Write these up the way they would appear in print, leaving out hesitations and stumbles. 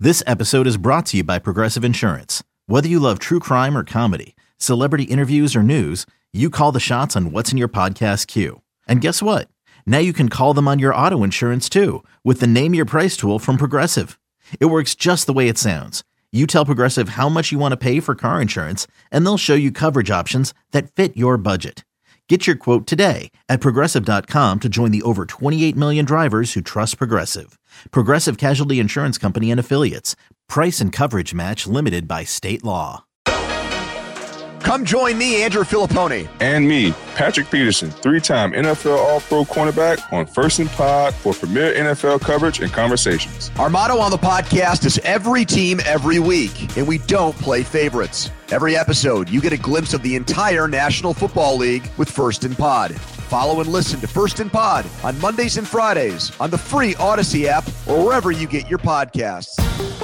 This episode is brought to you by Progressive Insurance. Whether you love true crime or comedy, celebrity interviews or news, you call the shots on what's in your podcast queue. And guess what? Now you can call them on your auto insurance too with the Name Your Price tool from Progressive. It works just the way it sounds. You tell Progressive how much you want to pay for car insurance, and they'll show you coverage options that fit your budget. Get your quote today at Progressive.com to join the over 28 million drivers who trust Progressive. Progressive Casualty Insurance Company and Affiliates. Price and coverage match limited by state law. Come join me, Andrew Filippone. And me, Patrick Peterson, 3-time NFL All-Pro cornerback on First and Pod for premier NFL coverage and conversations. Our motto on the podcast is every team, every week, and we don't play favorites. Every episode, you get a glimpse of the entire National Football League with First and Pod. Follow and listen to First and Pod on Mondays and Fridays on the free Odyssey app or wherever you get your podcasts.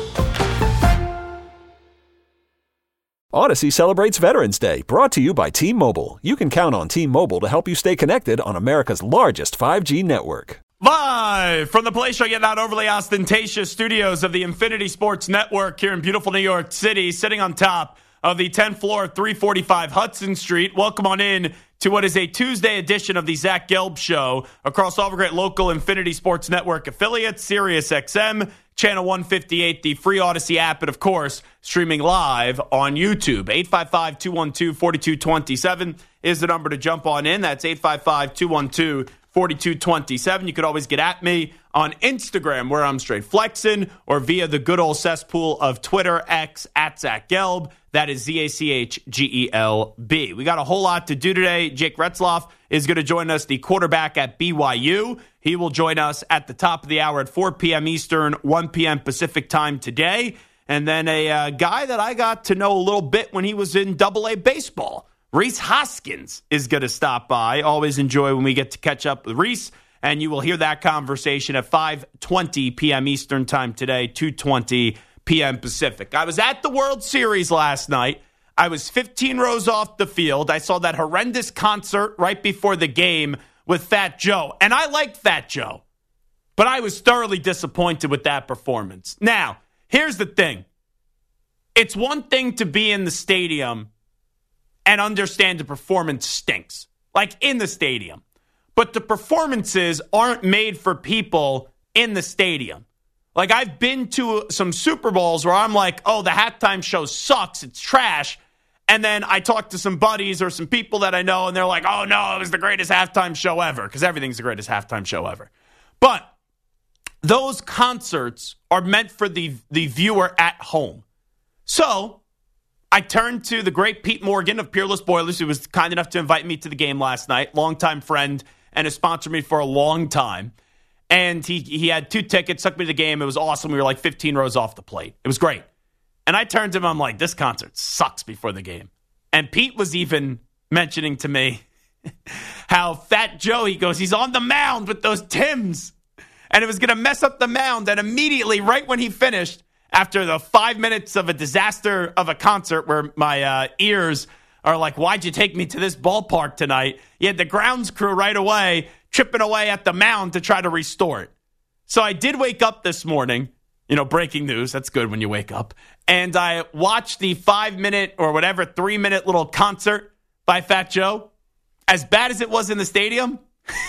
Odyssey celebrates Veterans Day, brought to you by T-Mobile. You can count on T-Mobile to help you stay connected on America's largest 5G network. Live from the place yet not overly ostentatious studios of the Infinity Sports Network here in beautiful New York City, sitting on top of the 10th floor of 345 Hudson Street. Welcome on in to what is a Tuesday edition of the Zach Gelb Show across all of our great local Infinity Sports Network affiliates, Sirius XM, Channel 158, the free Odyssey app, and, of course, streaming live on YouTube. 855-212-4227 is the number to jump on in. That's 855-212-4227. You could always get at me on Instagram, where I'm straight flexing, or via the good old cesspool of Twitter, X, at Zach Gelb. That is ZACHGELB. We got a whole lot to do today. Jake Retzloff is going to join us, the quarterback at BYU. He will join us at the top of the hour at 4 p.m. Eastern, 1 p.m. Pacific time today. And then a guy that I got to know a little bit when he was in AA baseball, Rhys Hoskins, is going to stop by. Always enjoy when we get to catch up with Rhys. And you will hear that conversation at 5:20 p.m. Eastern time today, 2:20 p.m. Pacific. I was at the World Series last night. I was 15 rows off the field. I saw that horrendous concert right before the game with Fat Joe. And I liked Fat Joe. But I was thoroughly disappointed with that performance. Now, here's the thing. It's one thing to be in the stadium and understand the performance stinks. Like in the stadium. But the performances aren't made for people in the stadium. Like, I've been to some Super Bowls where I'm like, oh, the halftime show sucks. It's trash. And then I talk to some buddies or some people that I know, and they're like, oh, no, it was the greatest halftime show ever, because everything's the greatest halftime show ever. But those concerts are meant for the viewer at home. So I turned to the great Pete Morgan of Peerless Boilers, who was kind enough to invite me to the game last night, longtime friend, and has sponsored me for a long time. And he had 2 tickets, took me to the game. It was awesome. We were like 15 rows off the plate. It was great. And I turned to him. I'm like, this concert sucks before the game. And Pete was even mentioning to me how Fat Joe, he goes, he's on the mound with those Tims. And it was going to mess up the mound. And immediately, right when he finished, after the 5 minutes of a disaster of a concert where my ears are like, why'd you take me to this ballpark tonight? You had the grounds crew right away chipping away at the mound to try to restore it. So I did wake up this morning, breaking news. That's good when you wake up. And I watched the 5-minute or whatever, 3-minute little concert by Fat Joe. As bad as it was in the stadium,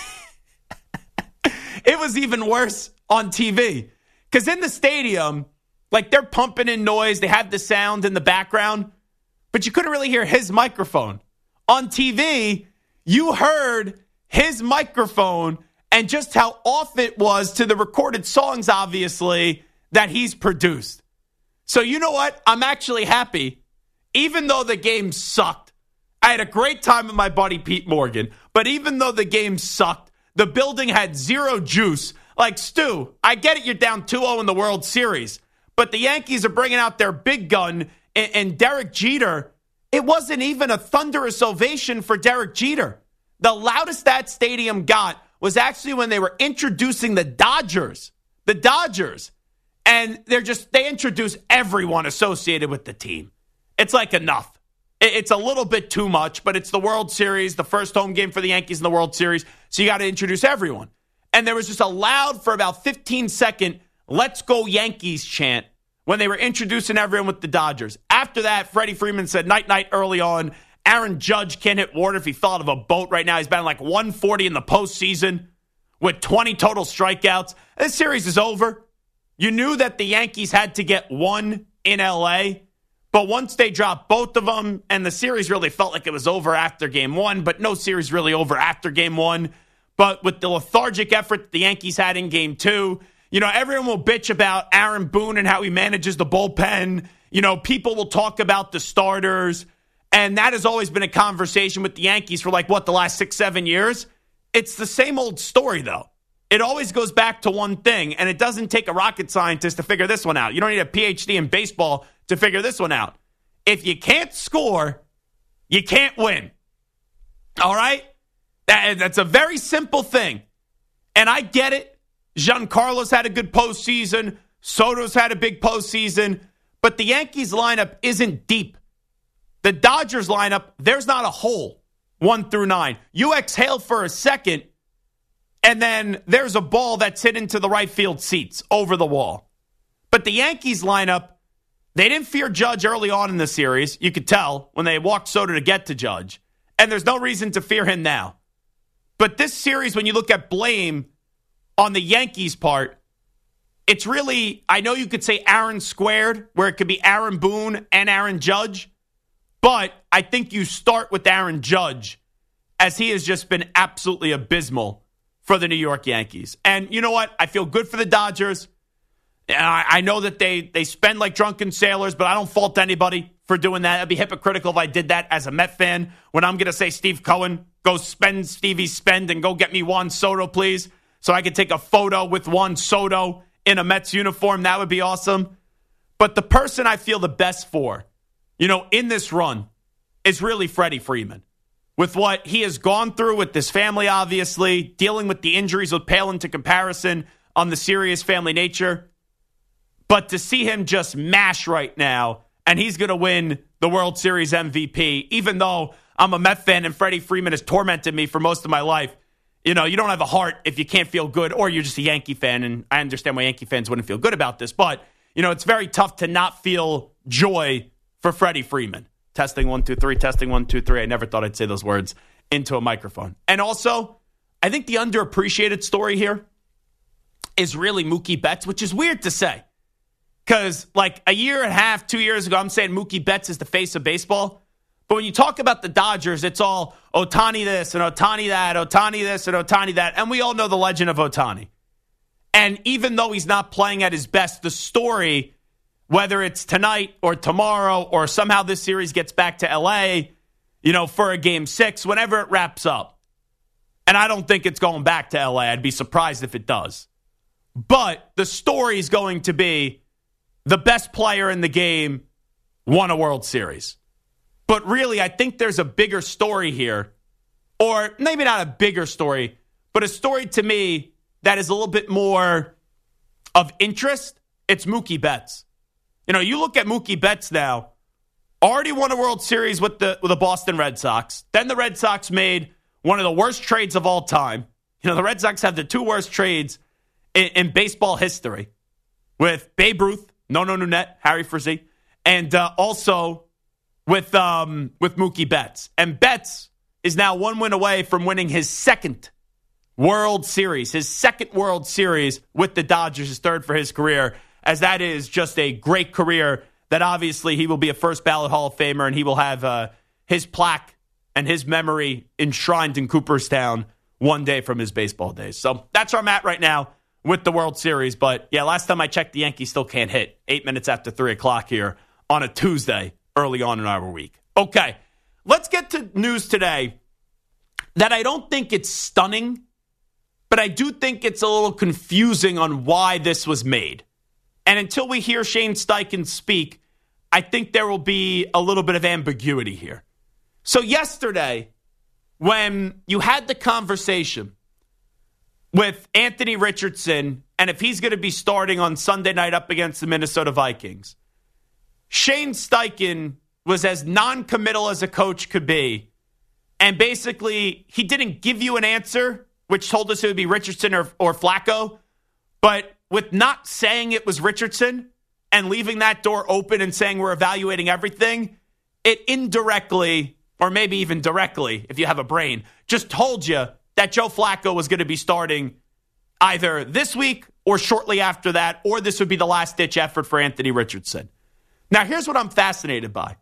it was even worse on TV. Because in the stadium, like, they're pumping in noise. They have the sound in the background. But you couldn't really hear his microphone. On TV, you heard his microphone and just how off it was to the recorded songs, obviously, that he's produced. So you know what? I'm actually happy. Even though the game sucked, I had a great time with my buddy Pete Morgan. But even though the game sucked, the building had zero juice. Like, Stu, I get it, you're down 2-0 in the World Series. But the Yankees are bringing out their big gun, and Derek Jeter, it wasn't even a thunderous ovation for Derek Jeter. The loudest that stadium got was actually when they were introducing the Dodgers. The Dodgers. And they introduce everyone associated with the team. It's like enough. It's a little bit too much, but it's the World Series, the first home game for the Yankees in the World Series, so you got to introduce everyone. And there was just a loud, for about 15-second, let's go Yankees chant when they were introducing everyone with the Dodgers. After that, Freddie Freeman said night-night early on. Aaron Judge can't hit water if he fell out of a boat right now. He's batting like 140 in the postseason with 20 total strikeouts. This series is over. You knew that the Yankees had to get one in L.A., but once they dropped both of them, and the series really felt like it was over after Game 1, but no series really over after Game 1. But with the lethargic effort the Yankees had in Game 2, everyone will bitch about Aaron Boone and how he manages the bullpen. People will talk about the starters, and that has always been a conversation with the Yankees for the last 6-7 years. It's the same old story, though. It always goes back to one thing, and it doesn't take a rocket scientist to figure this one out. You don't need a PhD in baseball to figure this one out. If you can't score, you can't win. All right? That's a very simple thing. And I get it. Giancarlo's had a good postseason. Soto's had a big postseason. But the Yankees lineup isn't deep. The Dodgers lineup, there's not a hole 1 through 9. You exhale for a second, and then there's a ball that's hit into the right field seats over the wall. But the Yankees lineup, they didn't fear Judge early on in the series. You could tell when they walked Soto to get to Judge. And there's no reason to fear him now. But this series, when you look at blame on the Yankees' part, it's really, I know you could say Aaron squared, where it could be Aaron Boone and Aaron Judge. But I think you start with Aaron Judge, as he has just been absolutely abysmal for the New York Yankees. And you know what? I feel good for the Dodgers. I know that they spend like drunken sailors, but I don't fault anybody for doing that. I'd be hypocritical if I did that as a Met fan. When I'm going to say, Steve Cohen, go spend Stevie's spend and go get me Juan Soto, please, so I could take a photo with Juan Soto in a Mets uniform. That would be awesome. But the person I feel the best for, in this run is really Freddie Freeman. With what he has gone through with this family, obviously, dealing with the injuries will pale into comparison on the serious family nature. But to see him just mash right now, and he's going to win the World Series MVP, even though I'm a Met fan and Freddie Freeman has tormented me for most of my life. You don't have a heart if you can't feel good, or you're just a Yankee fan, and I understand why Yankee fans wouldn't feel good about this. But, it's very tough to not feel joy for Freddie Freeman. Testing 1, 2, 3, testing 1, 2, 3. I never thought I'd say those words into a microphone. And also, I think the underappreciated story here is really Mookie Betts, which is weird to say. Because like a year and a half, 2 years ago, I'm saying Mookie Betts is the face of baseball. But when you talk about the Dodgers, it's all Ohtani this and Ohtani that, Ohtani this and Ohtani that. And we all know the legend of Ohtani. And even though he's not playing at his best, the story, whether it's tonight or tomorrow or somehow this series gets back to L.A., for a Game 6, whenever it wraps up. And I don't think it's going back to L.A. I'd be surprised if it does. But the story is going to be the best player in the game won a World Series. But really, I think there's a bigger story here. Or maybe not a bigger story, but a story to me that is a little bit more of interest. It's Mookie Betts. You look at Mookie Betts now, already won a World Series with the Boston Red Sox. Then the Red Sox made one of the worst trades of all time. The Red Sox have the 2 worst trades in baseball history with Babe Ruth, Nono Nanette, Harry Frazee, and also with Mookie Betts. And Betts is now 1 win away from winning his second World Series. His second World Series with the Dodgers, his third for his career, as that is just a great career that obviously he will be a first ballot Hall of Famer, and he will have his plaque and his memory enshrined in Cooperstown one day from his baseball days. So that's where I'm at right now with the World Series. But yeah, last time I checked, the Yankees still can't hit 8 minutes after 3 o'clock here on a Tuesday early on in our week. Okay, let's get to news today that I don't think it's stunning, but I do think it's a little confusing on why this was made. And until we hear Shane Steichen speak, I think there will be a little bit of ambiguity here. So yesterday, when you had the conversation with Anthony Richardson, and if he's going to be starting on Sunday night up against the Minnesota Vikings, Shane Steichen was as non-committal as a coach could be. And basically, he didn't give you an answer, which told us it would be Richardson or Flacco. But with not saying it was Richardson, and leaving that door open and saying we're evaluating everything, it indirectly, or maybe even directly, if you have a brain, just told you that Joe Flacco was going to be starting either this week or shortly after that, or this would be the last-ditch effort for Anthony Richardson. Now, here's what I'm fascinated by.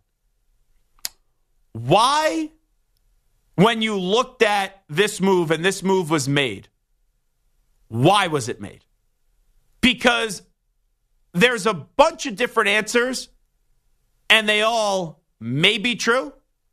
Why, when you looked at this move and this move was made, why was it made? Because there's a bunch of different answers, and they all may be true,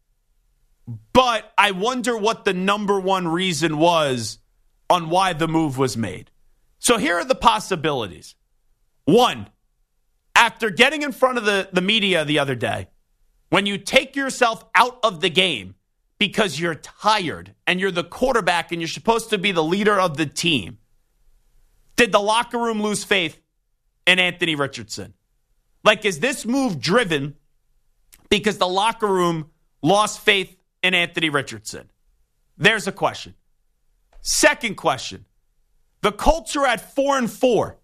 but I wonder what the number one reason was on why the move was made. So here are the possibilities. One, after getting in front of the media the other day, when you take yourself out of the game because you're tired and you're the quarterback and you're supposed to be the leader of the team, did the locker room lose faith in Anthony Richardson? Like, is this move driven because the locker room lost faith in Anthony Richardson? There's a question. Second question. The Colts are at 4-4.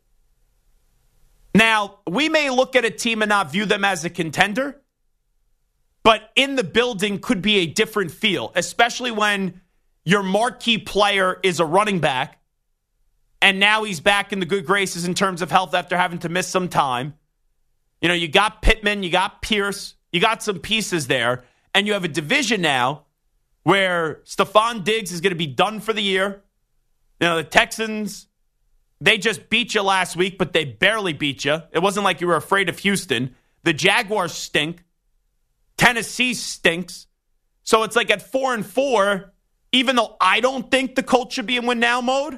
Now, we may look at a team and not view them as a contender, but in the building could be a different feel, especially when your marquee player is a running back, and now he's back in the good graces in terms of health after having to miss some time. You know, you got Pittman, you got Pierce, you got some pieces there, and you have a division now where Stephon Diggs is going to be done for the year. You know, the Texans, they just beat you last week, but they barely beat you. It wasn't like you were afraid of Houston. The Jaguars stink. Tennessee stinks. So it's like at 4-4, even though I don't think the Colts should be in win-now mode,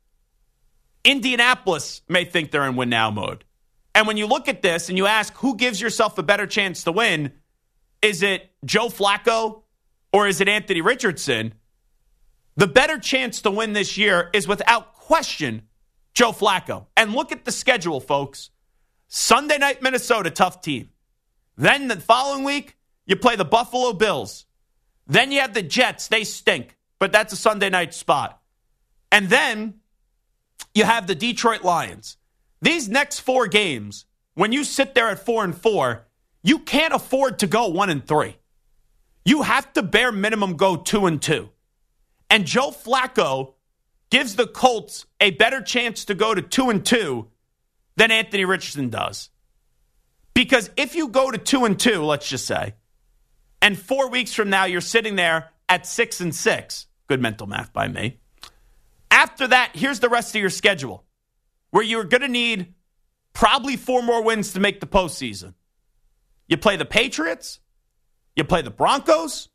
Indianapolis may think they're in win-now mode. And when you look at this and you ask who gives yourself a better chance to win, is it Joe Flacco or is it Anthony Richardson? The better chance to win this year is without question Joe Flacco. And look at the schedule, folks. Sunday night, Minnesota, tough team. Then the following week, you play the Buffalo Bills. Then you have the Jets. They stink, but that's a Sunday night spot. And then you have the Detroit Lions. These next 4 games, when you sit there at 4-4, you can't afford to go 1-3. You have to bare minimum go 2-2. And Joe Flacco gives the Colts a better chance to go to 2-2 than Anthony Richardson does. Because if you go to 2-2, let's just say, and 4 weeks from now you're sitting there at 6-6, good mental math by me. After that, here's the rest of your schedule, where you're going to need probably 4 more wins to make the postseason. You play the Patriots, you play the Broncos,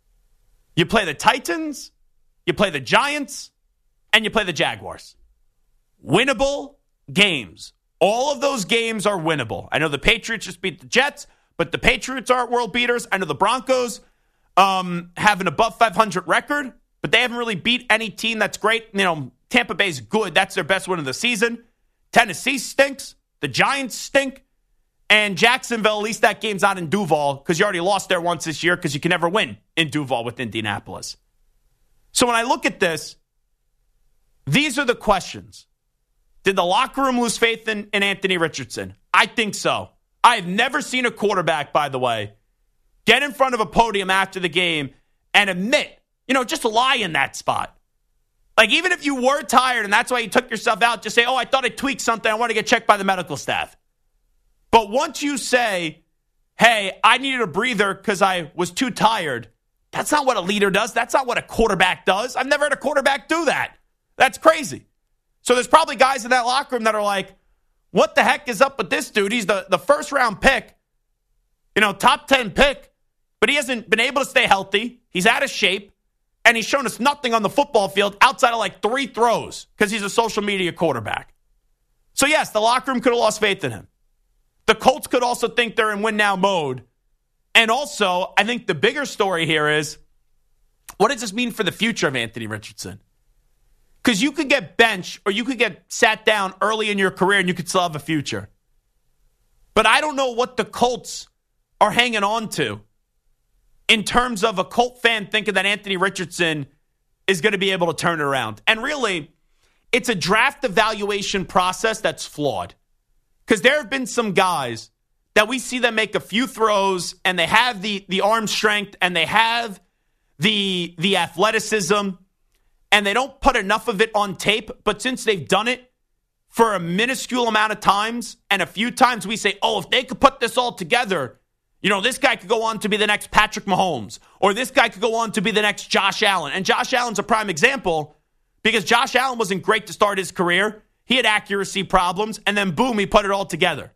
you play the Titans, you play the Giants, and you play the Jaguars. Winnable games. All of those games are winnable. I know the Patriots just beat the Jets, but the Patriots aren't world beaters. I know the Broncos have an above 500 record, but they haven't really beat any team that's great. You know, Tampa Bay's good. That's their best win of the season. Tennessee stinks. The Giants stink. And Jacksonville, at least that game's not in Duval because you already lost there once this year because you can never win in Duval with Indianapolis. So when I look at this, these are the questions. Did the locker room lose faith in Anthony Richardson? I think so. I've never seen a quarterback, by the way, get in front of a podium after the game and admit, just lie in that spot. Like, even if you were tired and that's why you took yourself out, just say, I thought I tweaked something. I want to get checked by the medical staff. But once you say, hey, I needed a breather because I was too tired, that's not what a leader does. That's not what a quarterback does. I've never had a quarterback do that. That's crazy. So there's probably guys in that locker room that are like, what the heck is up with this dude? He's the first round pick, top 10 pick, but he hasn't been able to stay healthy. He's out of shape, and he's shown us nothing on the football field outside of like 3 throws because he's a social media quarterback. So yes, the locker room could have lost faith in him. The Colts could also think they're in win-now mode. And also, I think the bigger story here is, what does this mean for the future of Anthony Richardson? Because you could get benched or you could get sat down early in your career and you could still have a future. But I don't know what the Colts are hanging on to in terms of a Colt fan thinking that Anthony Richardson is going to be able to turn it around. And really, it's a draft evaluation process that's flawed. Because there have been some guys that we see them make a few throws and they have the arm strength and they have the athleticism and they don't put enough of it on tape. But since they've done it for a minuscule amount of times and a few times we say, oh, if they could put this all together, you know, this guy could go on to be the next Patrick Mahomes or this guy could go on to be the next Josh Allen. And Josh Allen's a prime example because Josh Allen wasn't great to start his career. He had accuracy problems and then boom, he put it all together.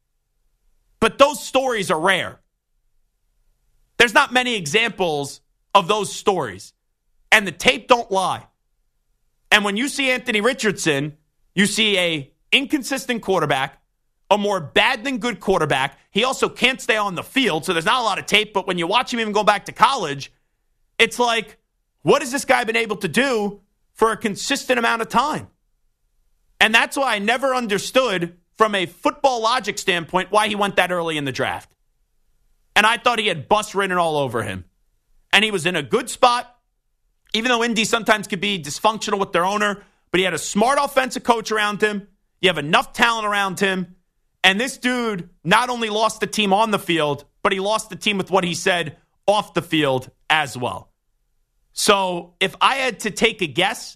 But those stories are rare. There's not many examples of those stories. And the tape don't lie. And when you see Anthony Richardson, you see a inconsistent quarterback, a more bad than good quarterback. He also can't stay on the field, so there's not a lot of tape. But when you watch him even go back to college, it's like, what has this guy been able to do for a consistent amount of time? And that's why I never understood from a football logic standpoint why he went that early in the draft. And I thought he had bus written all over him. And he was in a good spot, even though Indy sometimes could be dysfunctional with their owner, but he had a smart offensive coach around him. You have enough talent around him. And this dude not only lost the team on the field, but he lost the team with what he said off the field as well. So if I had to take a guess,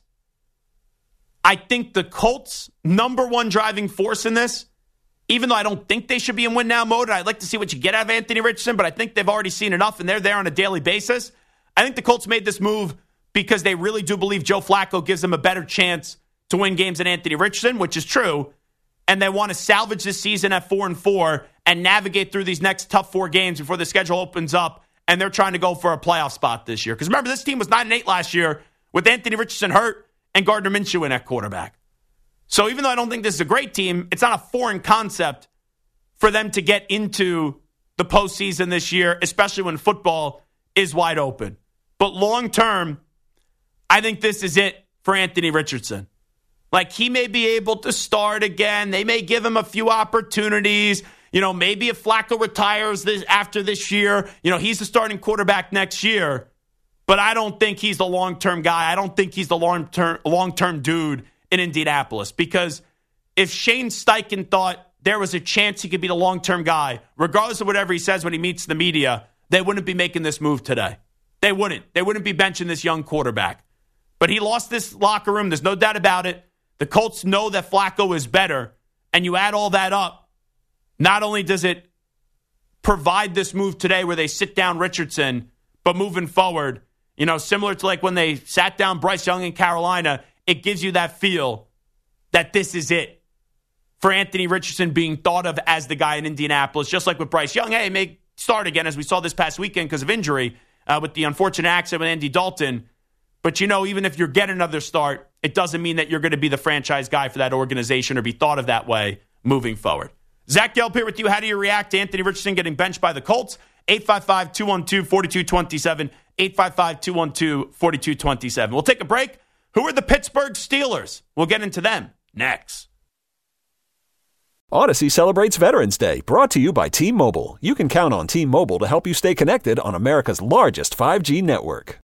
I think the Colts' number one driving force in this, even though I don't think they should be in win-now mode, and I'd like to see what you get out of Anthony Richardson, but I think they've already seen enough, and they're there on a daily basis. I think the Colts made this move because they really do believe Joe Flacco gives them a better chance to win games than Anthony Richardson, which is true, and they want to salvage this season at 4-4 and navigate through these next tough 4 games before the schedule opens up, and they're trying to go for a playoff spot this year. Because remember, this team was 9-8 last year with Anthony Richardson hurt and Gardner Minshew in at quarterback. So even though I don't think this is a great team, it's not a foreign concept for them to get into the postseason this year, especially when football is wide open. But long term, I think this is it for Anthony Richardson. Like, he may be able to start again. They may give him a few opportunities. You know, maybe if Flacco retires after this year, you know, he's the starting quarterback next year. But I don't think he's the long-term guy. I don't think he's the long-term dude in Indianapolis. Because if Shane Steichen thought there was a chance he could be the long-term guy, regardless of whatever he says when he meets the media, they wouldn't be making this move today. They wouldn't. They wouldn't be benching this young quarterback. But he lost this locker room. There's no doubt about it. The Colts know that Flacco is better. And you add all that up, not only does it provide this move today where they sit down Richardson, but moving forward, you know, similar to like when they sat down Bryce Young in Carolina, it gives you that feel that this is it for Anthony Richardson being thought of as the guy in Indianapolis. Just like with Bryce Young, hey, may start again, as we saw this past weekend because of injury with the unfortunate accident with Andy Dalton. But, you know, even if you're getting another start, it doesn't mean that you're going to be the franchise guy for that organization or be thought of that way moving forward. Zach Gelb here with you. How do you react to Anthony Richardson getting benched by the Colts? 855-212-4227. 855-212-4227. We'll take a break. Who are the Pittsburgh Steelers? We'll get into them next. Odyssey celebrates Veterans Day, brought to you by T-Mobile. You can count on T-Mobile to help you stay connected on America's largest 5G network.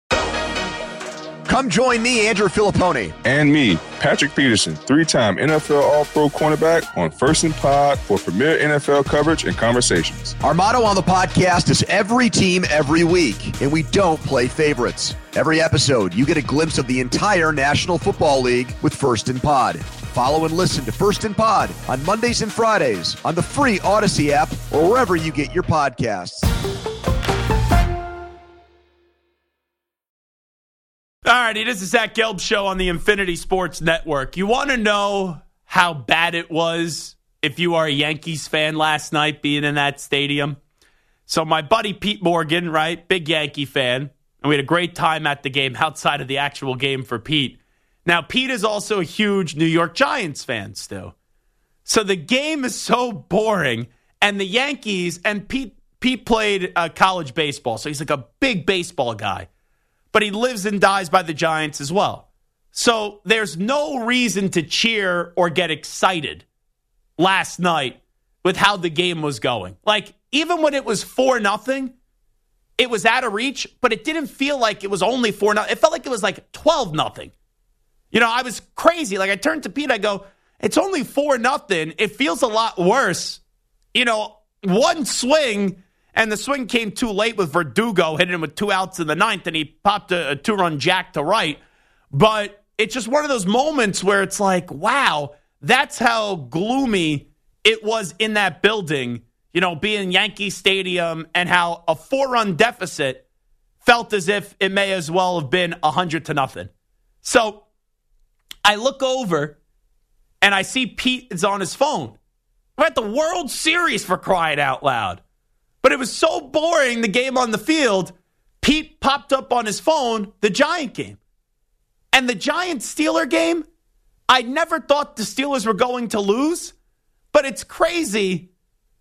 Come join me, Andrew Filippone. And me, Patrick Peterson, 3-time NFL All-Pro cornerback on First and Pod for premier NFL coverage and conversations. Our motto on the podcast is every team, every week, and we don't play favorites. Every episode, you get a glimpse of the entire National Football League with First and Pod. Follow and listen to First and Pod on Mondays and Fridays on the free Odyssey app or wherever you get your podcasts. All righty, this is Zach Gelb Show on the Infinity Sports Network. You want to know how bad it was if you are a Yankees fan last night being in that stadium? So my buddy Pete Morgan, right, big Yankee fan, and we had a great time at the game outside of the actual game for Pete. Now, Pete is also a huge New York Giants fan still. So the game is so boring, and the Yankees, and Pete played college baseball, so he's like a big baseball guy. But he lives and dies by the Giants as well. So there's no reason to cheer or get excited last night with how the game was going. Like, even when it was 4-0, it was out of reach, but it didn't feel like it was only 4-0. It felt like it was like 12-0. You know, I was crazy. Like, I turned to Pete, I go, it's only 4-0. It feels a lot worse. One swing, and the swing came too late with Verdugo hitting him with 2 outs in the 9th, and he popped a 2-run jack to right. But it's just one of those moments where it's like, wow, that's how gloomy it was in that building, being Yankee Stadium, and how a 4-run deficit felt as if it may as well have been 100-0. So I look over and I see Pete is on his phone. We're at the World Series, for crying out loud. But it was so boring, the game on the field, Pete popped up on his phone the Giant game. And the Giants-Steeler game, I never thought the Steelers were going to lose. But it's crazy,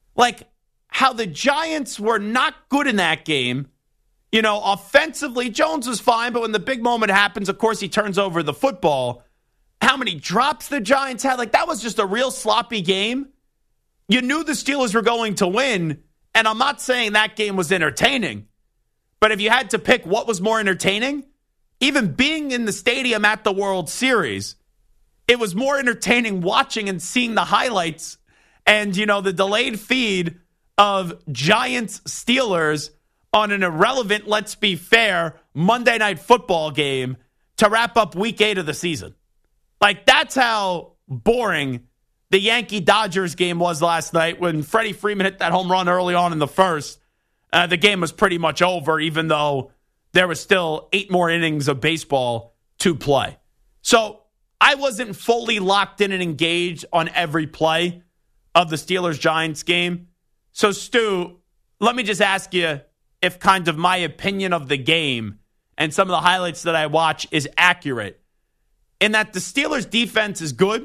how the Giants were not good in that game. Offensively, Jones was fine, but when the big moment happens, of course, he turns over the football. How many drops the Giants had? That was just a real sloppy game. You knew the Steelers were going to win, and I'm not saying that game was entertaining. But if you had to pick what was more entertaining, even being in the stadium at the World Series, it was more entertaining watching and seeing the highlights and, the delayed feed of Giants-Steelers on an irrelevant, let's be fair, Monday Night Football game to wrap up Week 8 of the season. That's how boring the Yankee-Dodgers game was last night when Freddie Freeman hit that home run early on in the first. The game was pretty much over, even though there was still 8 more innings of baseball to play. So I wasn't fully locked in and engaged on every play of the Steelers-Giants game. So, Stu, let me just ask you if kind of my opinion of the game and some of the highlights that I watch is accurate. In that the Steelers' defense is good.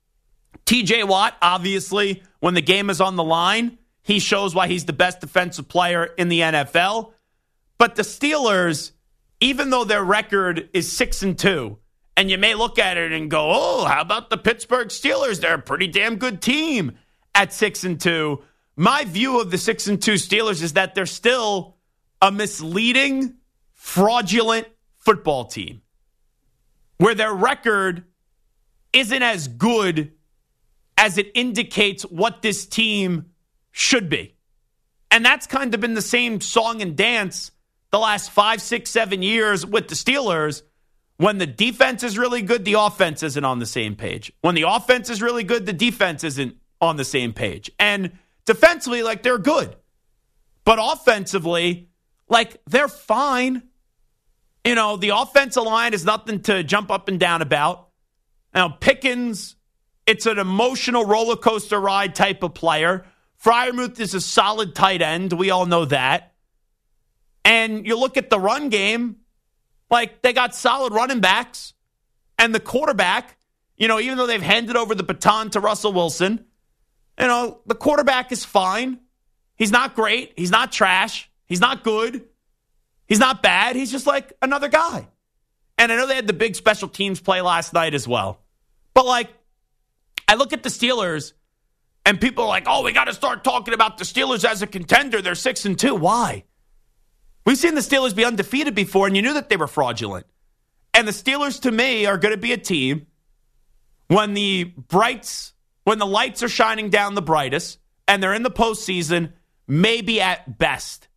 TJ Watt, obviously, when the game is on the line, he shows why he's the best defensive player in the NFL. But the Steelers, even though their record is 6-2, and you may look at it and go, oh, how about the Pittsburgh Steelers? They're a pretty damn good team at 6-2. My view of the 6-2 Steelers is that they're still a misleading, fraudulent football team where their record isn't as good as it indicates what this team should be. And that's kind of been the same song and dance the last 5, 6, 7 years with the Steelers. When the defense is really good, the offense isn't on the same page. When the offense is really good, the defense isn't on the same page. And defensively, they're good. But offensively, they're fine. The offensive line is nothing to jump up and down about. Now, Pickens, it's an emotional roller coaster ride type of player. Freiermuth is a solid tight end. We all know that. And you look at the run game, they got solid running backs. And the quarterback, even though they've handed over the baton to Russell Wilson, the quarterback is fine. He's not great. He's not trash. He's not good. He's not bad. He's just another guy. And I know they had the big special teams play last night as well. But I look at the Steelers and people are like, oh, we got to start talking about the Steelers as a contender. They're 6-2. Why? We've seen the Steelers be undefeated before, and you knew that they were fraudulent. And the Steelers, to me, are going to be a team when the lights are shining down the brightest and they're in the postseason, maybe at best,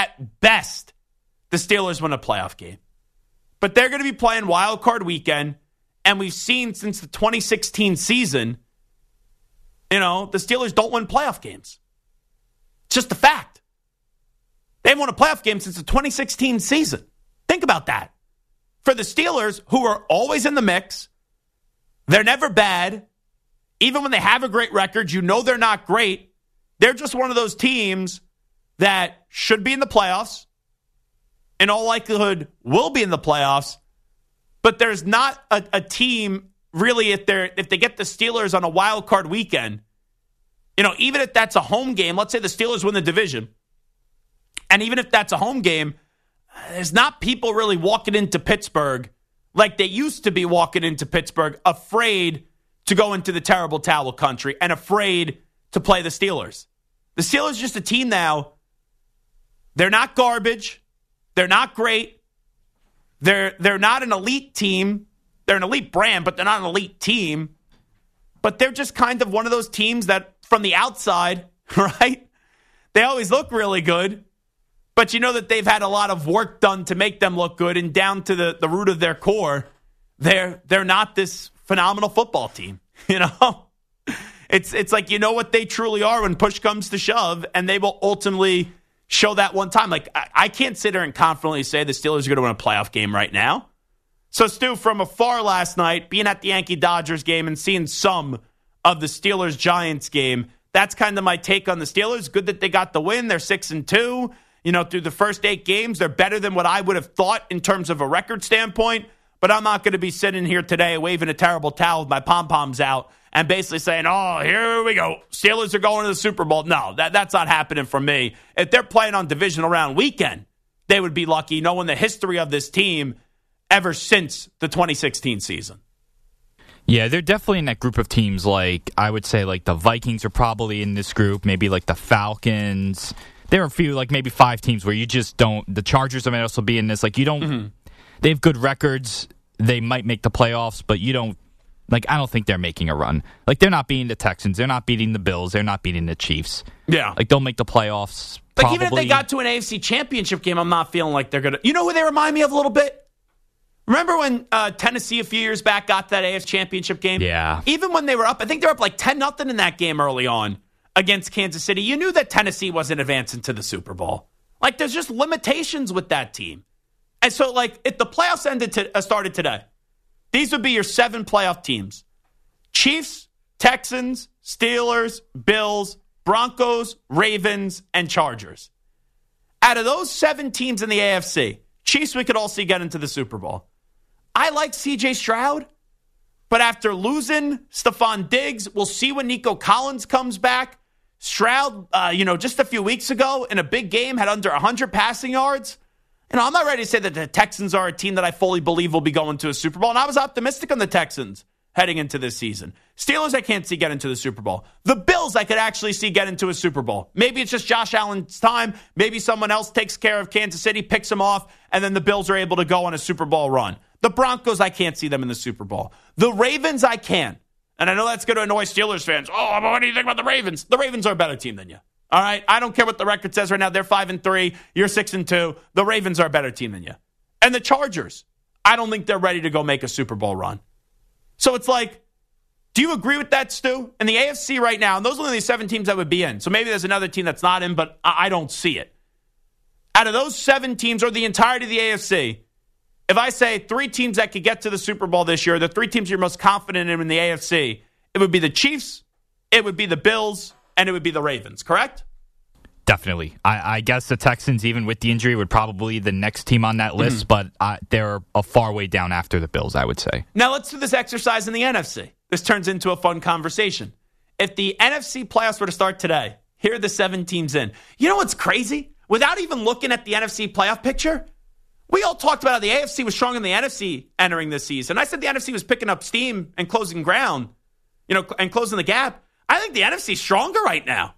the Steelers win a playoff game. But they're going to be playing Wild Card Weekend, and we've seen since the 2016 season, the Steelers don't win playoff games. It's just a fact. They haven't won a playoff game since the 2016 season. Think about that. For the Steelers, who are always in the mix, they're never bad. Even when they have a great record, they're not great. They're just one of those teams that should be in the playoffs. In all likelihood, will be in the playoffs. But there's not a team, really, if they get the Steelers on a wild card weekend, even if that's a home game, let's say the Steelers win the division, and even if that's a home game, there's not people really walking into Pittsburgh like they used to be walking into Pittsburgh, afraid to go into the terrible towel country and afraid to play the Steelers. The Steelers are just a team now. They're not garbage. They're not great. They're not an elite team. They're an elite brand, but they're not an elite team. but they're just kind of one of those teams that from the outside, right, they always look really good, but you know that they've had a lot of work done to make them look good, and down to the root of their core, they're not this phenomenal football team, you know? It's like, you know what they truly are when push comes to shove, and they will ultimately show that one time. Like, I can't sit here and confidently say the Steelers are going to win a playoff game right now. So, Stu, from afar last night, being at the Yankee-Dodgers game and seeing some of the Steelers-Giants game, that's kind of my take on the Steelers. Good that they got the win. They're 6-2. You know, through the first 8 games, they're better than what I would have thought in terms of a record standpoint. But I'm not going to be sitting here today waving a terrible towel with my pom-poms out and basically saying, oh, here we go. Steelers are going to the Super Bowl. No, that's not happening for me. If they're playing on divisional round weekend, they would be lucky knowing the history of this team ever since the 2016 season. Yeah, they're definitely in that group of teams. Like, I would say, like, the Vikings are probably in this group. Maybe, like, the Falcons. There are a few, like, maybe 5 teams where you just don't. The Chargers might also be in this. Like, you don't. They have good records. They might make the playoffs, but you don't. Like, I don't think they're making a run. Like, they're not beating the Texans. They're not beating the Bills. They're not beating the Chiefs. Yeah. Like, they'll make the playoffs. Like, probably. even if they got to an AFC championship game, I'm not feeling like they're going to. You know who they remind me of a little bit? Remember when Tennessee a few years back got to that AFC championship game? Yeah. Even when they were up, I think they were up like 10-0 in that game early on against Kansas City. You knew that Tennessee wasn't advancing to the Super Bowl. Like, there's just limitations with that team. And so, like, if the playoffs started today, these would be your 7 playoff teams. Chiefs, Texans, Steelers, Bills, Broncos, Ravens, and Chargers. Out of those 7 teams in the AFC, Chiefs we could all see get into the Super Bowl. I like C.J. Stroud, but after losing Stephon Diggs, we'll see when Nico Collins comes back. Stroud, just a few weeks ago in a big game had under 100 passing yards. I'm not ready to say that the Texans are a team that I fully believe will be going to a Super Bowl, and I was optimistic on the Texans heading into this season. Steelers, I can't see get into the Super Bowl. The Bills, I could actually see get into a Super Bowl. Maybe it's just Josh Allen's time. Maybe someone else takes care of Kansas City, picks them off, and then the Bills are able to go on a Super Bowl run. The Broncos, I can't see them in the Super Bowl. The Ravens, I can. And I know that's going to annoy Steelers fans. Oh, but what do you think about the Ravens? The Ravens are a better team than you. All right? I don't care what the record says right now. They're 5-3. You're 6-2. The Ravens are a better team than you. And the Chargers, I don't think they're ready to go make a Super Bowl run. So it's like, do you agree with that, Stu? In the AFC right now, and those are only the 7 teams that would be in. So maybe there's another team that's not in, but I don't see it. Out of those 7 teams, or the entirety of the AFC, if I say 3 teams that could get to the Super Bowl this year, the 3 teams you're most confident in the AFC, it would be the Chiefs, it would be the Bills, and it would be the Ravens, correct? Definitely. I guess the Texans, even with the injury, would probably be the next team on that list, but they're a far way down after the Bills, I would say. Now let's do this exercise in the NFC. This turns into a fun conversation. If the NFC playoffs were to start today, here are the 7 teams in. You know what's crazy? Without even looking at the NFC playoff picture, we all talked about how the AFC was stronger than the NFC entering this season. I said the NFC was picking up steam and closing ground, and closing the gap. I think the NFC is stronger right now.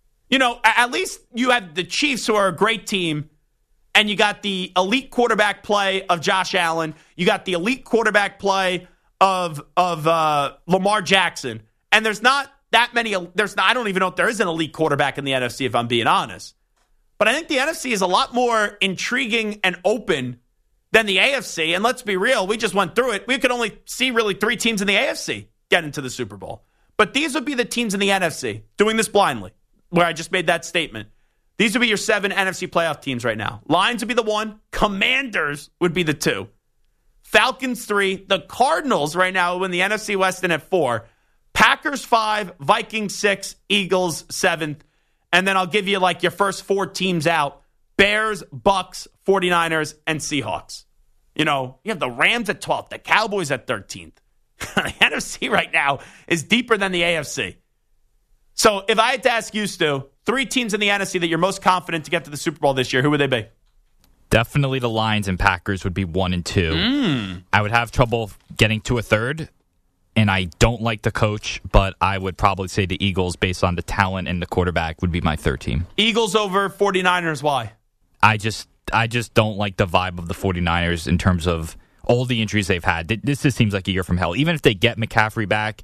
At least you have the Chiefs, who are a great team, and you got the elite quarterback play of Josh Allen. You got the elite quarterback play of Lamar Jackson. And there's not that many. I don't even know if there is an elite quarterback in the NFC, if I'm being honest. But I think the NFC is a lot more intriguing and open than the AFC. And let's be real, we just went through it. We could only see really 3 teams in the AFC get into the Super Bowl. But these would be the teams in the NFC, doing this blindly, where I just made that statement. These would be your 7 NFC playoff teams right now. Lions would be the 1. Commanders would be the 2. Falcons 3. The Cardinals right now win the NFC West in at 4. Packers 5. Vikings 6. Eagles 7th. And then I'll give you like your first 4 teams out. Bears, Bucks, 49ers, and Seahawks. You have the Rams at 12th. The Cowboys at 13th. The NFC right now is deeper than the AFC. So if I had to ask you, Stu, 3 teams in the NFC that you're most confident to get to the Super Bowl this year, who would they be? Definitely the Lions and Packers would be 1 and 2. I would have trouble getting to a 3rd, and I don't like the coach, but I would probably say the Eagles, based on the talent and the quarterback, would be my 3rd team. Eagles over 49ers, why? I just don't like the vibe of the 49ers in terms of all the injuries they've had. This just seems like a year from hell. Even if they get McCaffrey back,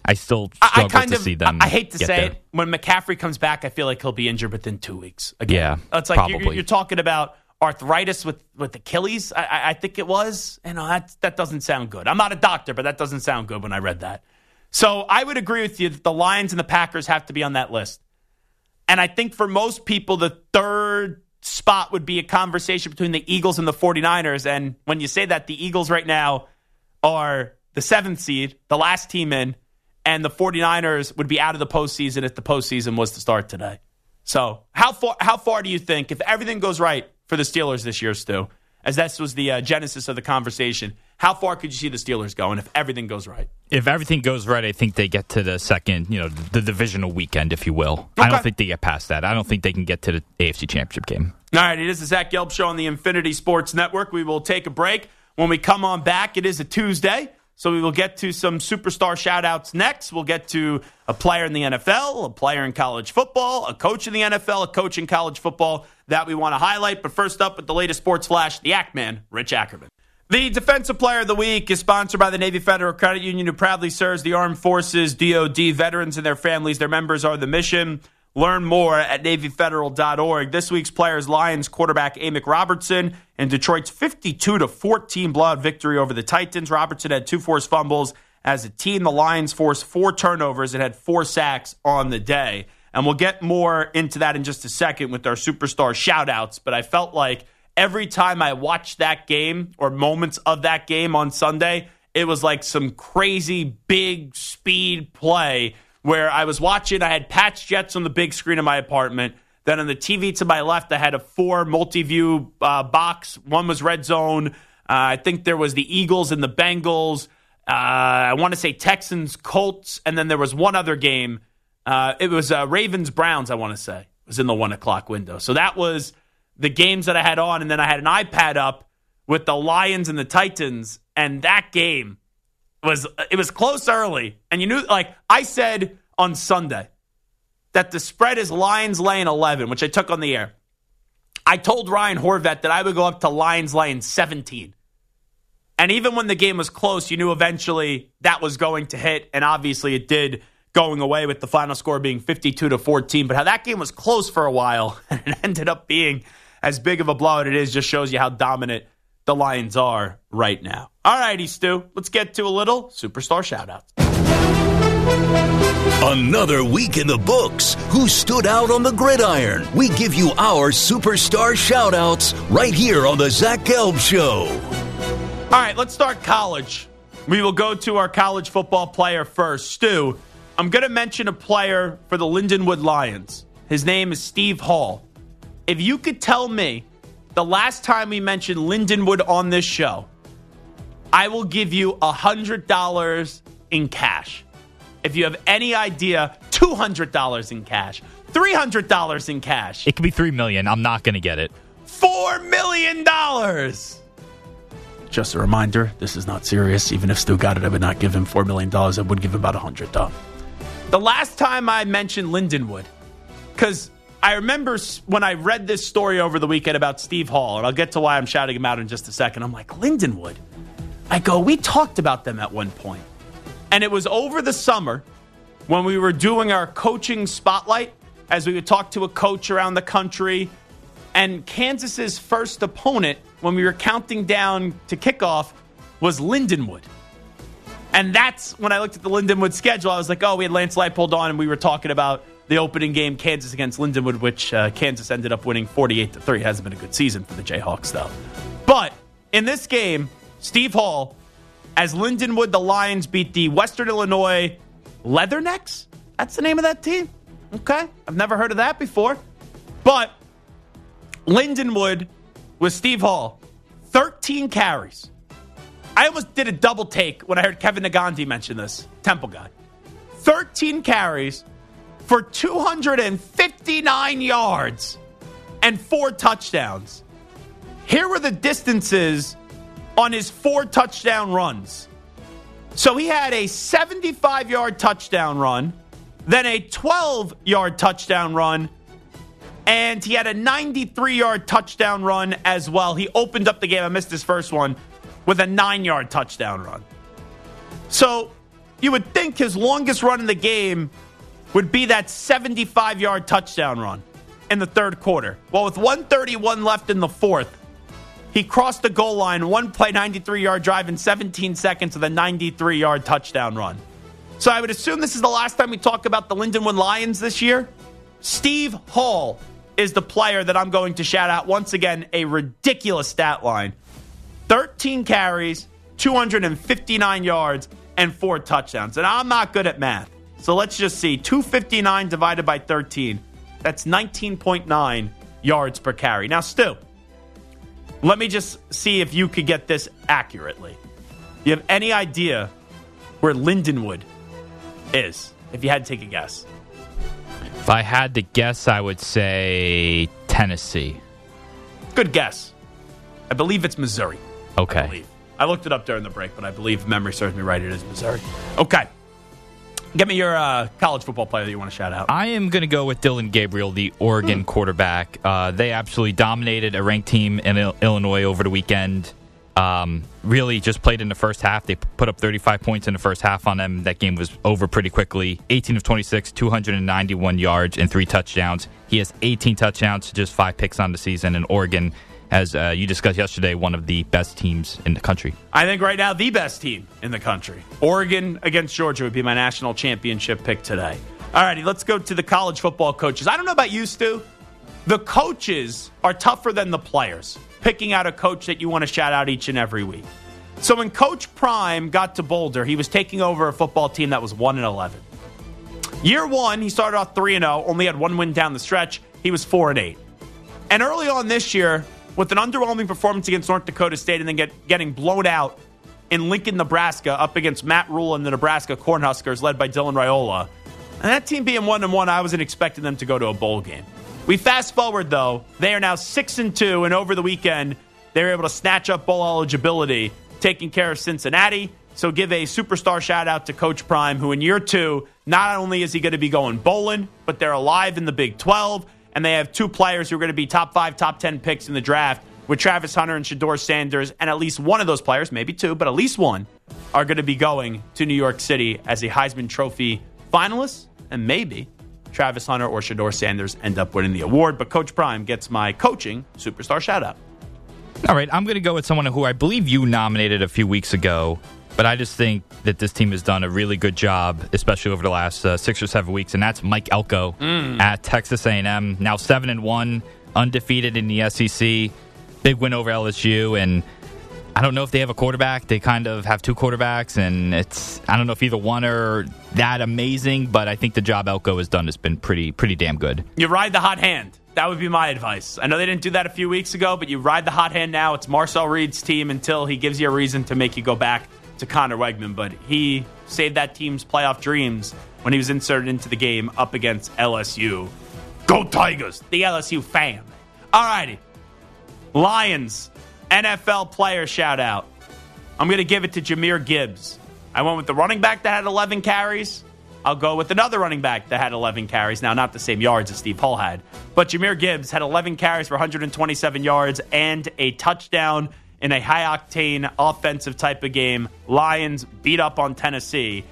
I still struggle to see them. I hate to get say there. it. When McCaffrey comes back, I feel like he'll be injured within 2 weeks. Again. Yeah, It's like probably. you're talking about arthritis with Achilles, I think it was. That doesn't sound good. I'm not a doctor, but that doesn't sound good when I read that. So I would agree with you that the Lions and the Packers have to be on that list. And I think for most people, the third spot would be a conversation between the Eagles and the 49ers. And when you say that, the Eagles right now are the 7th seed, the last team in, and the 49ers would be out of the postseason if the postseason was to start today. So how far do you think, if everything goes right for the Steelers this year, Stu, as this was the genesis of the conversation, how far could you see the Steelers going if everything goes right? If everything goes right, I think they get to the second, the divisional weekend, if you will. Okay. I don't think they get past that. I don't think they can get to the AFC Championship game. All right, it is the Zach Gelb Show on the Infinity Sports Network. We will take a break. When we come on back, it is a Tuesday, so we will get to some superstar shout-outs next. We'll get to a player in the NFL, a player in college football, a coach in the NFL, a coach in college football that we want to highlight. But first up with the latest sports flash, the Ackman, Rich Ackerman. The Defensive Player of the Week is sponsored by the Navy Federal Credit Union, who proudly serves the Armed Forces, DoD, veterans and their families. Their members are the mission. Learn more at NavyFederal.org. This week's player is Lions quarterback Amick Robertson and Detroit's 52-14 blowout victory over the Titans. Robertson had 2 forced fumbles. As a team, the Lions forced 4 turnovers and had 4 sacks on the day. And we'll get more into that in just a second with our superstar shout-outs. But I felt like every time I watched that game or moments of that game on Sunday, it was like some crazy big speed play where I was watching. I had Pats Jets on the big screen of my apartment. Then on the TV to my left, I had a 4 multi-view box. One was Red Zone. I think there was the Eagles and the Bengals. I want to say Texans, Colts. And then there was one other game. It was Ravens, Browns, I want to say. It was in the 1 o'clock window. So that was the games that I had on. And then I had an iPad up with the Lions and the Titans. And that game was close early. And you knew, like I said on Sunday, that the spread is Lions laying 11, which I took on the air. I told Ryan Horvat that I would go up to Lions laying 17. And even when the game was close, you knew eventually that was going to hit. And obviously it did, going away with the final score being 52-14. But how that game was close for a while and it ended up being as big of a blowout it is just shows you how dominant the Lions are right now. All righty, Stu. Let's get to a little superstar shout-outs. Another week in the books. Who stood out on the gridiron? We give you our superstar shout-outs right here on the Zach Gelb Show. All right, let's start college. We will go to our college football player first. Stu, I'm going to mention a player for the Lindenwood Lions. His name is Steve Hall. If you could tell me the last time we mentioned Lindenwood on this show, I will give you $100 in cash. If you have any idea, $200 in cash, $300 in cash. It could be $3 million. I'm not going to get it. $4 million. Just a reminder, this is not serious. Even if Stu got it, I would not give him $4 million. I would give him about $100, though. The last time I mentioned Lindenwood, because I remember when I read this story over the weekend about Steve Hall, and I'll get to why I'm shouting him out in just a second. I'm like, Lindenwood? I go, we talked about them at one point. And it was over the summer when we were doing our coaching spotlight, as we would talk to a coach around the country. And Kansas's first opponent, when we were counting down to kickoff, was Lindenwood. And that's when I looked at the Lindenwood schedule. I was like, oh, we had Lance Leipold on, and we were talking about the opening game, Kansas against Lindenwood, which Kansas ended up winning 48-3. It hasn't been a good season for the Jayhawks, though. But in this game, Steve Hall, as Lindenwood, the Lions beat the Western Illinois Leathernecks. That's the name of that team. Okay. I've never heard of that before. But Lindenwood with Steve Hall, 13 carries. I almost did a double take when I heard Kevin Nagandi mention this, Temple guy. 13 carries for 259 yards and 4 touchdowns. Here were the distances on his 4 touchdown runs. So he had a 75-yard touchdown run, then a 12-yard touchdown run, and he had a 93-yard touchdown run as well. He opened up the game. I missed his first one with a 9-yard touchdown run. So you would think his longest run in the game would be that 75-yard touchdown run in the third quarter. Well, with 1:31 left in the fourth, he crossed the goal line, one play, 93-yard drive in 17 seconds with a 93-yard touchdown run. So I would assume this is the last time we talk about the Lindenwood Lions this year. Steve Hall is the player that I'm going to shout out. Once again, a ridiculous stat line. 13 carries, 259 yards, and 4 touchdowns. And I'm not good at math. So let's just see. 259 divided by 13. That's 19.9 yards per carry. Now, Stu, let me just see if you could get this accurately. Do you have any idea where Lindenwood is, if you had to take a guess? If I had to guess, I would say Tennessee. Good guess. I believe it's Missouri. Okay. I looked it up during the break, but I believe if memory serves me right, it is Missouri. Okay. Give me your college football player that you want to shout out. I am going to go with Dylan Gabriel, the Oregon quarterback. They absolutely dominated a ranked team in Illinois over the weekend. Really just played in the first half. They put up 35 points in the first half on them. That game was over pretty quickly. 18 of 26, 291 yards, and 3 touchdowns. He has 18 touchdowns, just 5 picks on the season. And Oregon, as you discussed yesterday, one of the best teams in the country. I think right now the best team in the country. Oregon against Georgia would be my national championship pick today. All righty, let's go to the college football coaches. I don't know about you, Stu. The coaches are tougher than the players, picking out a coach that you want to shout out each and every week. So when Coach Prime got to Boulder, he was taking over a football team that was 1-11. Year one, he started off 3-0, only had 1 win down the stretch. He was 4-8. And early on this year, with an underwhelming performance against North Dakota State and then getting blown out in Lincoln, Nebraska, up against Matt Rule and the Nebraska Cornhuskers, led by Dylan Raiola. And that team being 1-1, I wasn't expecting them to go to a bowl game. We fast forward, though. They are now 6-2, and over the weekend, they were able to snatch up bowl eligibility, taking care of Cincinnati. So give a superstar shout-out to Coach Prime, who in year 2, not only is he going to be going bowling, but they're alive in the Big 12, and they have 2 players who are going to be top 5, top 10 picks in the draft, with Travis Hunter and Shedeur Sanders, and at least one of those players, maybe 2, but at least one, are going to be going to New York City as a Heisman Trophy finalist, and maybe Travis Hunter or Shedeur Sanders end up winning the award. But Coach Prime gets my coaching superstar shout-out. All right, I'm going to go with someone who I believe you nominated a few weeks ago, but I just think that this team has done a really good job, especially over the last 6 or 7 weeks, and that's Mike Elko at Texas A&M. Now 7-1, undefeated in the SEC, big win over LSU, and I don't know if they have a quarterback. They kind of have 2 quarterbacks, and I don't know if either one are that amazing, but I think the job Elko has done has been pretty damn good. You ride the hot hand. That would be my advice. I know they didn't do that a few weeks ago, but you ride the hot hand now. It's Marcel Reed's team until he gives you a reason to make you go back to Connor Wegman, but he saved that team's playoff dreams when he was inserted into the game up against LSU. Go Tigers, the LSU fam. All righty. Lions, NFL player shout out. I'm going to give it to Jahmyr Gibbs. I went with the running back that had 11 carries. I'll go with another running back that had 11 carries. Now, not the same yards as Steve Hull had, but Jahmyr Gibbs had 11 carries for 127 yards and a touchdown in a high-octane offensive type of game. Lions beat up on Tennessee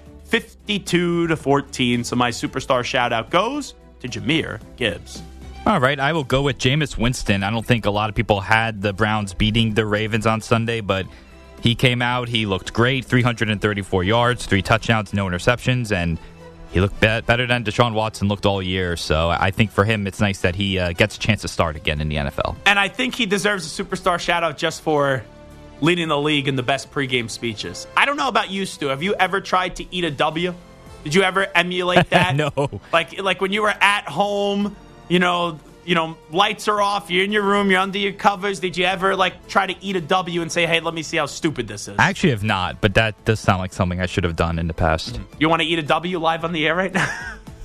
52-14. So my superstar shout-out goes to Jahmyr Gibbs. All right, I will go with Jameis Winston. I don't think a lot of people had the Browns beating the Ravens on Sunday, but he came out, he looked great, 334 yards, 3 touchdowns, no interceptions, and he looked better than Deshaun Watson looked all year. So I think for him, it's nice that he gets a chance to start again in the NFL. And I think he deserves a superstar shout-out just for leading the league in the best pregame speeches. I don't know about you, Stu. Have you ever tried to eat a W? Did you ever emulate that? No. Like when you were at home, you know, lights are off, you're in your room, you're under your covers. Did you ever try to eat a W and say, hey, let me see how stupid this is? I actually have not, but that does sound like something I should have done in the past. You want to eat a W live on the air right now?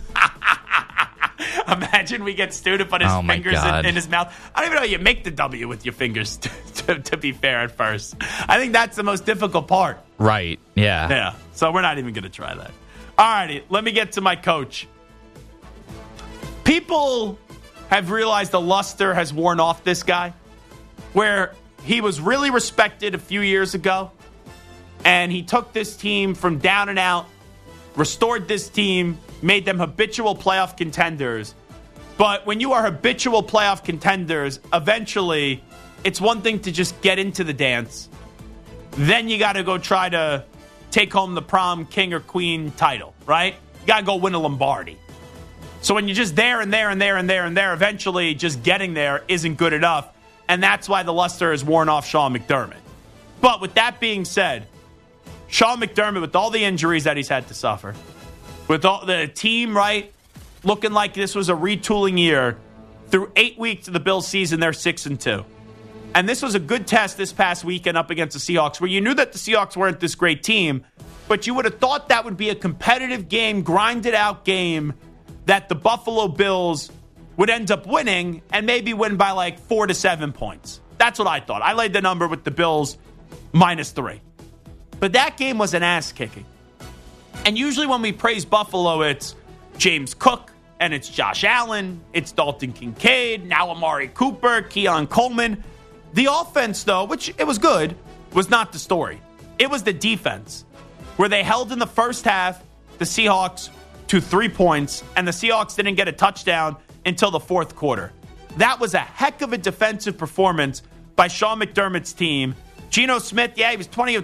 Imagine we get Stu to put his fingers in his mouth. I don't even know how you make the W with your fingers, to be fair at first. I think that's the most difficult part. Right, yeah. Yeah, so we're not even going to try that. All righty, let me get to my coach. People have realized the luster has worn off this guy, where he was really respected a few years ago, and he took this team from down and out restored this team, made them habitual playoff contenders. But when you are habitual playoff contenders, eventually it's one thing to just get into the dance. Then you got to go try to take home the prom king or queen title, right? You got to go win a Lombardi. So when you're just there and there and there and there and there, eventually just getting there isn't good enough. And that's why the luster has worn off Sean McDermott. But with that being said, Sean McDermott, with all the injuries that he's had to suffer, with all the team, right, looking like this was a retooling year, through 8 weeks of the Bills season, they're 6-2. And this was a good test this past weekend up against the Seahawks, where you knew that the Seahawks weren't this great team, but you would have thought that would be a competitive game, grinded out game, that the Buffalo Bills would end up winning and maybe win by like 4 to 7 points. That's what I thought. I laid the number with the Bills -3. But that game was an ass kicking. And usually when we praise Buffalo, it's James Cook and it's Josh Allen, it's Dalton Kincaid, now Amari Cooper, Keon Coleman. The offense, though, which it was good, was not the story. It was the defense, where they held in the first half the Seahawks to 3 points, and the Seahawks didn't get a touchdown until the fourth quarter. That was a heck of a defensive performance by Sean McDermott's team. Geno Smith, he was 21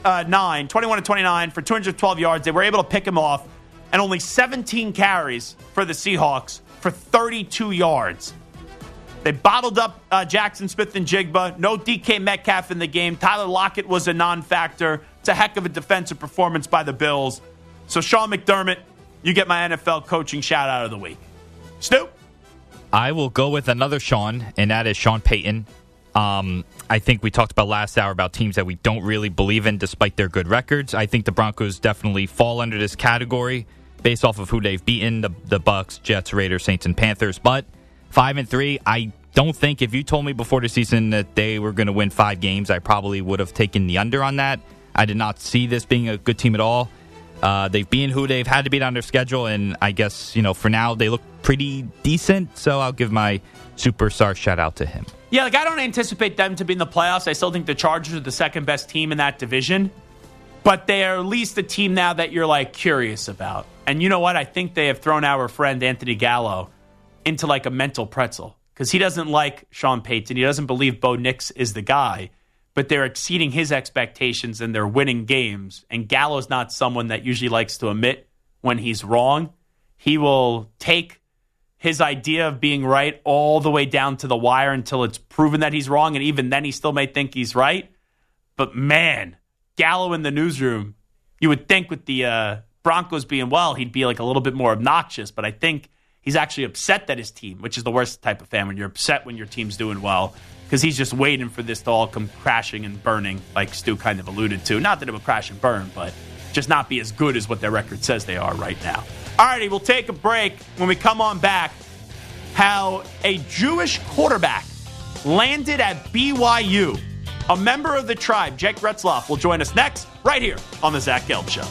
of 29 for 212 yards. They were able to pick him off, and only 17 carries for the Seahawks for 32 yards. They bottled up Jackson Smith and Jigba. No DK Metcalf in the game. Tyler Lockett was a non-factor. It's a heck of a defensive performance by the Bills. So Sean McDermott, you get my NFL coaching shout-out of the week. Stu? I will go with another Sean, and that is Sean Payton. I think we talked about last hour about teams that we don't really believe in despite their good records. I think the Broncos definitely fall under this category based off of who they've beaten, the Bucs, Jets, Raiders, Saints, and Panthers. But 5-3, I don't think if you told me before the season that they were going to win 5 games, I probably would have taken the under on that. I did not see this being a good team at all. They've been who they've had to beat on their schedule, and I guess, for now, they look pretty decent, so I'll give my superstar shout-out to him. Yeah, I don't anticipate them to be in the playoffs. I still think the Chargers are the second-best team in that division, but they are at least a team now that you're, curious about. And you know what? I think they have thrown our friend Anthony Gallo into, a mental pretzel, because he doesn't like Sean Payton. He doesn't believe Bo Nix is the guy. But they're exceeding his expectations and they're winning games. And Gallo's not someone that usually likes to admit when he's wrong. He will take his idea of being right all the way down to the wire until it's proven that he's wrong. And even then, he still may think he's right. But man, Gallo in the newsroom, you would think with the Broncos being well, he'd be a little bit more obnoxious. But I think he's actually upset that his team, which is the worst type of fan when you're upset when your team's doing well, because he's just waiting for this to all come crashing and burning, like Stu kind of alluded to. Not that it would crash and burn, but just not be as good as what their record says they are right now. All righty, we'll take a break. When we come on back, how a Jewish quarterback landed at BYU. A member of the tribe, Jake Retzloff, will join us next, right here on The Zach Gelb Show.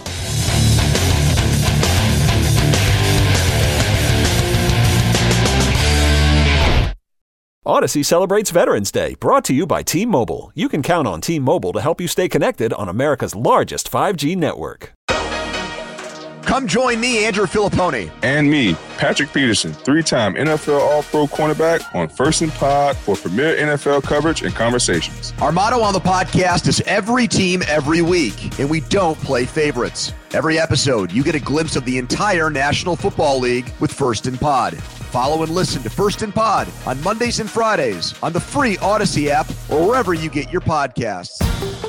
Odyssey celebrates Veterans Day, brought to you by T-Mobile. You can count on T-Mobile to help you stay connected on America's largest 5G network. Come join me, Andrew Filipponi. And me, Patrick Peterson, 3-time NFL All-Pro cornerback on First and Pod for premier NFL coverage and conversations. Our motto on the podcast is every team, every week, and we don't play favorites. Every episode, you get a glimpse of the entire National Football League with First and Pod. Follow and listen to First and Pod on Mondays and Fridays on the free Odyssey app or wherever you get your podcasts.